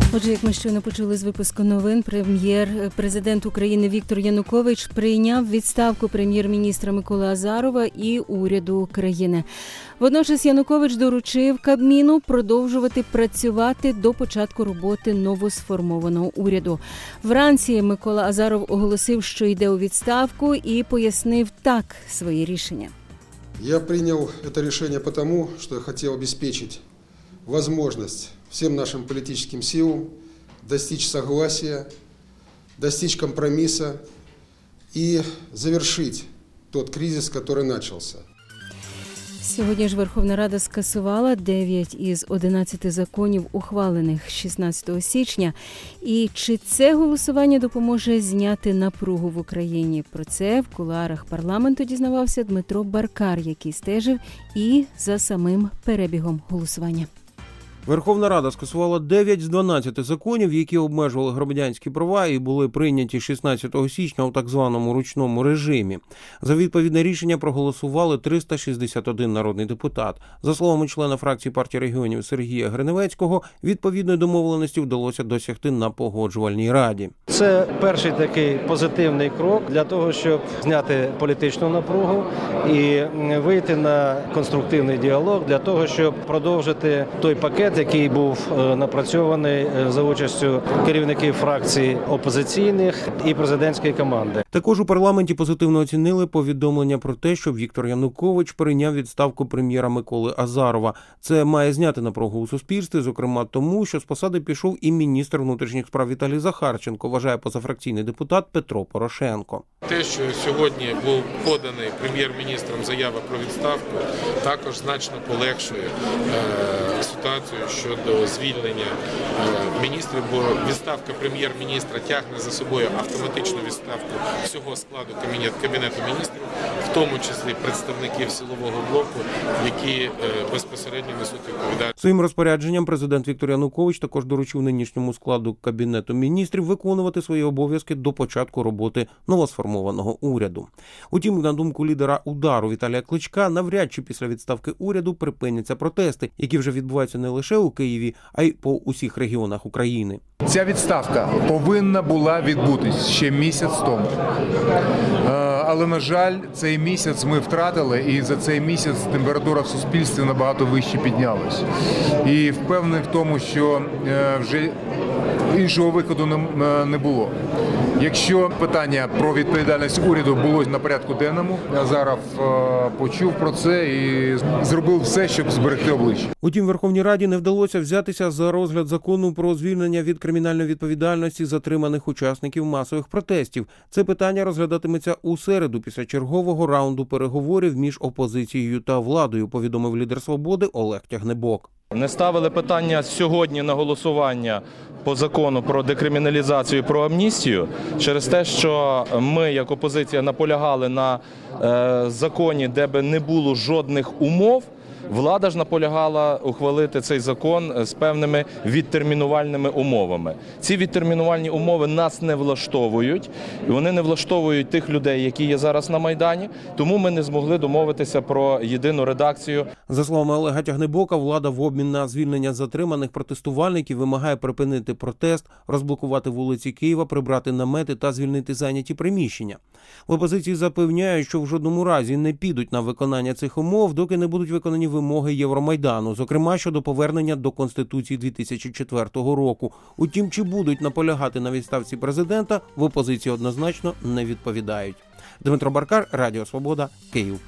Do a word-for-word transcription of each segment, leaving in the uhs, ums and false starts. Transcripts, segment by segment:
Отже, як ми щойно почули з випуску новин, прем'єр-президент України Віктор Янукович прийняв відставку прем'єр-міністра Миколи Азарова і уряду України. Водночас Янукович доручив Кабміну продовжувати працювати до початку роботи новосформованого уряду. Вранці Микола Азаров оголосив, що йде у відставку, і пояснив так своє рішення. Я принял это решение потому, что я хотел обеспечить возможность всем нашим политическим силам достичь согласия, достичь компромисса и завершить тот кризис, который начался. Сьогодні ж Верховна Рада скасувала дев'ять із одинадцяти законів, ухвалених шістнадцятого січня. І чи це голосування допоможе зняти напругу в Україні? Про це в кулуарах парламенту дізнавався Дмитро Баркар, який стежив і за самим перебігом голосування. Верховна Рада скасувала дев'ять з дванадцяти законів, які обмежували громадянські права і були прийняті шістнадцятого січня у так званому ручному режимі. За відповідне рішення проголосували триста шістдесят один народний депутат. За словами члена фракції партії регіонів Сергія Гриневецького, відповідної домовленості вдалося досягти на Погоджувальній раді. Це перший такий позитивний крок для того, щоб зняти політичну напругу і вийти на конструктивний діалог для того, щоб продовжити той пакет, який був напрацьований за участю керівників фракцій опозиційних і президентської команди. Також у парламенті позитивно оцінили повідомлення про те, що Віктор Янукович прийняв відставку прем'єра Миколи Азарова. Це має зняти напругу у суспільстві, зокрема тому, що з посади пішов і міністр внутрішніх справ Віталій Захарченко, вважає позафракційний депутат Петро Порошенко. Те, що сьогодні був поданий прем'єр-міністром заява про відставку, також значно полегшує е, ситуацію щодо звільнення міністрів, бо відставка прем'єр-міністра тягне за собою автоматичну відставку всього складу Кабінету міністрів, в тому числі представників силового блоку, які безпосередньо несуть відповідальність. Своїм розпорядженням президент Віктор Янукович також доручив нинішньому складу Кабінету міністрів виконувати свої обов'язки до початку роботи новосформованого уряду. Утім, на думку лідера «Удару» Віталія Кличка, навряд чи після відставки уряду припиняться протести, які вже відбуваються не лише у Києві, а й по усіх регіонах України. Ця відставка повинна була відбутись ще місяць тому. Але, на жаль, цей місяць ми втратили, і за цей місяць температура в суспільстві набагато вище піднялась. І впевнений в тому, що вже іншого виходу не було. Якщо питання про відповідальність уряду було на порядку денному, Азаров почув про це і зробив все, щоб зберегти обличчя. Утім, Верховній Раді не вдалося взятися за розгляд закону про звільнення від кримінальної відповідальності затриманих учасників масових протестів. Це питання розглядатиметься у середу після чергового раунду переговорів між опозицією та владою, повідомив лідер «Свободи» Олег Тягнебок. Не ставили питання сьогодні на голосування по закону про декриміналізацію, про амністію, через те, що ми, як опозиція, наполягали на е, законі, де би не було жодних умов. Влада ж наполягала ухвалити цей закон з певними відтермінувальними умовами. Ці відтермінувальні умови нас не влаштовують, і вони не влаштовують тих людей, які є зараз на Майдані, тому ми не змогли домовитися про єдину редакцію. За словами Олега Тягнебока, влада в обмін на звільнення затриманих протестувальників вимагає припинити протест, розблокувати вулиці Києва, прибрати намети та звільнити зайняті приміщення. В опозиції запевняють, що в жодному разі не підуть на виконання цих умов, доки не будуть виконані вимоги Євромайдану, зокрема щодо повернення до Конституції дві тисячі четвертого року. Утім, чи будуть наполягати на відставці президента, в опозиції однозначно не відповідають. Дмитро Баркар, Радіо Свобода, Київ.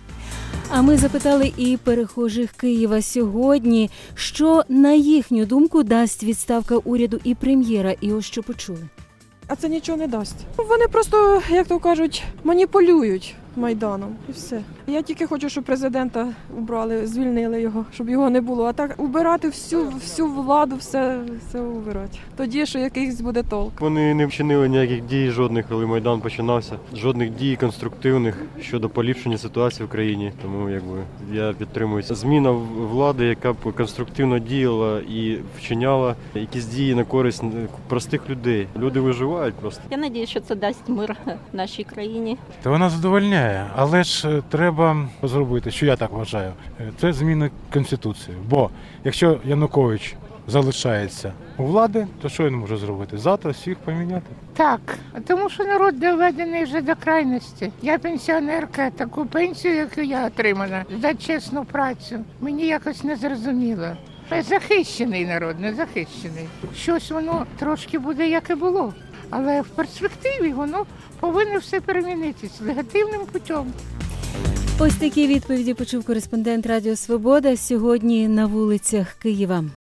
А ми запитали і перехожих Києва сьогодні, що, на їхню думку, дасть відставка уряду і прем'єра, і ось що почули. А це нічого не дасть. Вони просто, як то кажуть, маніпулюють Майданом і все. Я тільки хочу, щоб президента убрали, звільнили його, щоб його не було. А так убирати всю, всю владу, все, все убирати. Тоді, що якийсь буде толк. Вони не вчинили ніяких дій жодних, коли Майдан починався. Жодних дій конструктивних щодо поліпшення ситуації в країні. Тому якби я підтримую зміна влади, яка б конструктивно діяла і вчиняла якісь дії на користь простих людей. Люди виживають просто. Я сподіваюся, що це дасть мир нашій країні. Та вона задовольняє, але ж треба зробити, що я так вважаю, це зміни Конституції. Бо якщо Янукович залишається у влади, то що він може зробити? Завтра всіх поміняти. Так, тому що народ доведений вже до крайності. Я пенсіонерка, таку пенсію, яку я отримала, за чесну працю, мені якось не зрозуміло. Захищений народ, не захищений. Щось воно трошки буде, як і було. Але в перспективі воно повинно все перемінитися легативним путем. Ось такі відповіді почув кореспондент Радіо Свобода сьогодні на вулицях Києва.